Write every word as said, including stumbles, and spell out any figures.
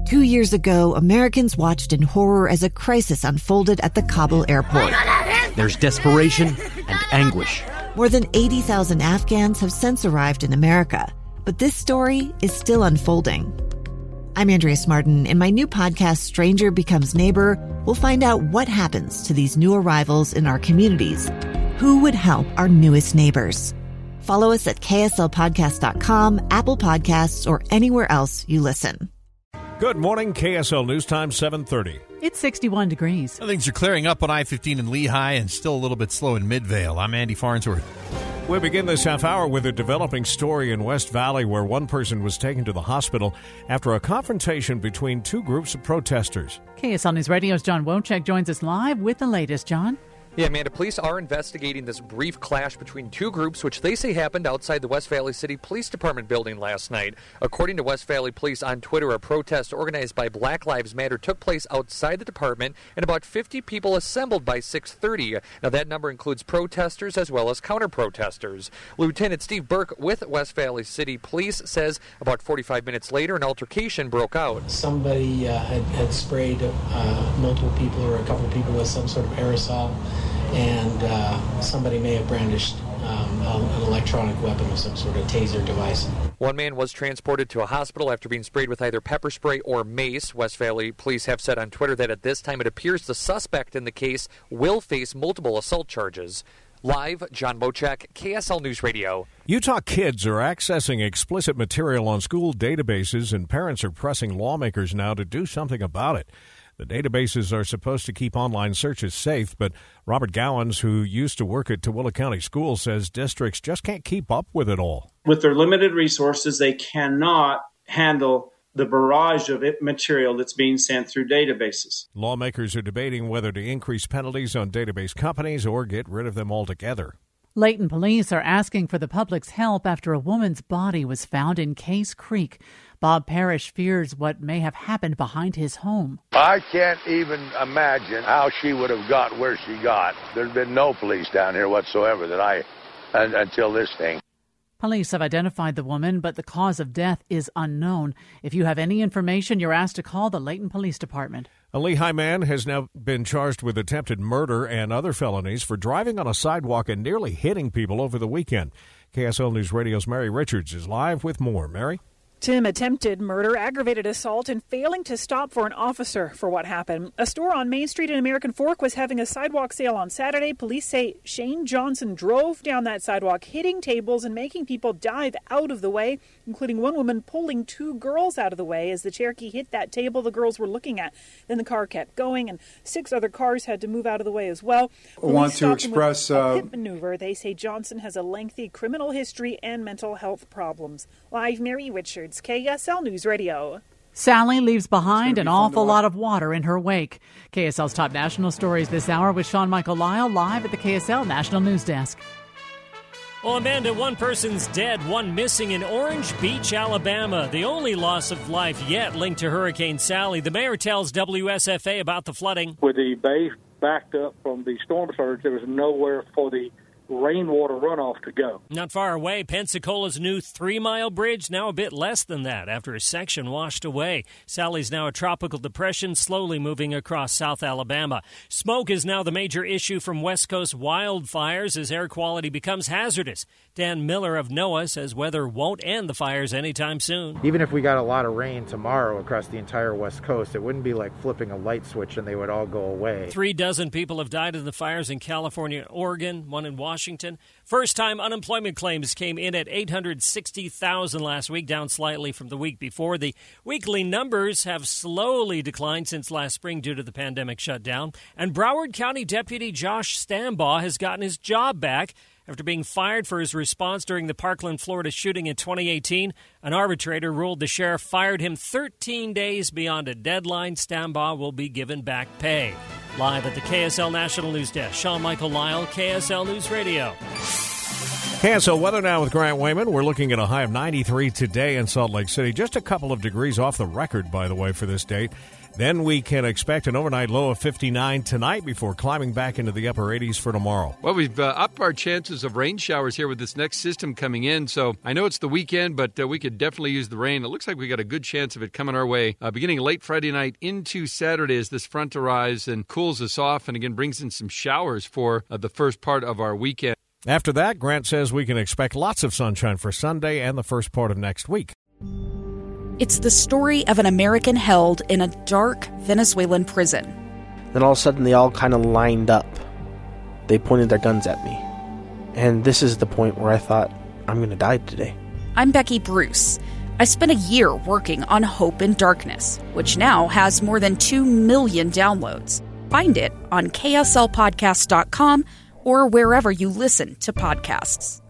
Two years ago, Americans watched in horror as a crisis unfolded at the Kabul airport. There's desperation and anguish. More than eighty thousand Afghans have since arrived in America, but this story is still unfolding. I'm Andrea Smartin. In my new podcast, Stranger Becomes Neighbor, we'll find out what happens to these new arrivals in our communities. Who would help our newest neighbors? Follow us at K S L podcast dot com, Apple Podcasts, or anywhere else you listen. Good morning, K S L News Time, seven thirty. It's sixty-one degrees. Things are clearing up on I fifteen in Lehigh and still a little bit slow in Midvale. I'm Andy Farnsworth. We begin this half hour with a developing story in West Valley where one person was taken to the hospital after a confrontation between two groups of protesters. K S L News Radio's John Wojcik joins us live with the latest. John? Yeah, Amanda, police are investigating this brief clash between two groups, which they say happened outside the West Valley City Police Department building last night. According to West Valley Police on Twitter, a protest organized by Black Lives Matter took place outside the department, and about fifty people assembled by six thirty. Now, that number includes protesters as well as counter-protesters. Lieutenant Steve Burke with West Valley City Police says about forty-five minutes later, an altercation broke out. Somebody uh, had, had sprayed uh, multiple people or a couple people with some sort of aerosol, and uh, somebody may have brandished um, an electronic weapon of some sort of taser device. One man was transported to a hospital after being sprayed with either pepper spray or mace. West Valley Police have said on Twitter that at this time it appears the suspect in the case will face multiple assault charges. Live, John Wojcik, K S L News Radio. Utah kids are accessing explicit material on school databases, and parents are pressing lawmakers now to do something about it. The databases are supposed to keep online searches safe, but Robert Gowans, who used to work at Tooele County Schools, says districts just can't keep up with it all. With their limited resources, they cannot handle the barrage of it material that's being sent through databases. Lawmakers are debating whether to increase penalties on database companies or get rid of them altogether. Layton police are asking for the public's help after a woman's body was found in Case Creek. Bob Parrish fears what may have happened behind his home. I can't even imagine how she would have got where she got. There's been no police down here whatsoever that I, un, until this thing. Police have identified the woman, but the cause of death is unknown. If you have any information, you're asked to call the Layton Police Department. A Lehigh man has now been charged with attempted murder and other felonies for driving on a sidewalk and nearly hitting people over the weekend. K S L News Radio's Mary Richards is live with more. Mary? Tim attempted murder, aggravated assault, and failing to stop for an officer for what happened. A store on Main Street in American Fork was having a sidewalk sale on Saturday. Police say Shane Johnson drove down that sidewalk, hitting tables and making people dive out of the way, including one woman pulling two girls out of the way as the Cherokee hit that table the girls were looking at. Then the car kept going, and six other cars had to move out of the way as well. I want to express a uh, pit maneuver. They say Johnson has a lengthy criminal history and mental health problems. Live, Mary Richards, K S L News Radio. Sally leaves behind an awful lot of water in her wake. K S L's top national stories this hour with Sean Michael Lyle live at the K S L National News Desk. Well, Amanda, one person's dead, one missing in Orange Beach, Alabama. The only loss of life yet linked to Hurricane Sally. The mayor tells W S F A about the flooding. With the bay backed up from the storm surge, there was nowhere for the rainwater runoff to go. Not far away, Pensacola's new three-mile bridge, now a bit less than that after a section washed away. Sally's now a tropical depression slowly moving across South Alabama. Smoke is now the major issue from West Coast wildfires as air quality becomes hazardous. Dan Miller of NOAA says weather won't end the fires anytime soon. Even if we got a lot of rain tomorrow across the entire West Coast, it wouldn't be like flipping a light switch and they would all go away. Three dozen people have died in the fires in California and Oregon, one in Washington. First-time unemployment claims came in at eight hundred sixty thousand last week, down slightly from the week before. The weekly numbers have slowly declined since last spring due to the pandemic shutdown. And Broward County Deputy Josh Stambaugh has gotten his job back after being fired for his response during the Parkland, Florida shooting in twenty eighteen. An arbitrator ruled the sheriff fired him thirteen days beyond a deadline. Stambaugh will be given back pay. Live at the K S L National News Desk, Sean Michael Lyle, K S L News Radio. K S L weather now with Grant Wayman. We're looking at a high of ninety-three today in Salt Lake City. Just a couple of degrees off the record, by the way, for this date. Then we can expect an overnight low of fifty-nine tonight before climbing back into the upper eighties for tomorrow. Well, we've uh, upped our chances of rain showers here with this next system coming in. So I know it's the weekend, but uh, we could definitely use the rain. It looks like we got a good chance of it coming our way uh, beginning late Friday night into Saturday as this front arrives and cools us off and again brings in some showers for uh, the first part of our weekend. After that, Grant says we can expect lots of sunshine for Sunday and the first part of next week. It's the story of an American held in a dark Venezuelan prison. Then all of a sudden they all kind of lined up. They pointed their guns at me. And this is the point where I thought, I'm going to die today. I'm Becky Bruce. I spent a year working on Hope in Darkness, which now has more than two million downloads. Find it on K S L podcast dot com or wherever you listen to podcasts.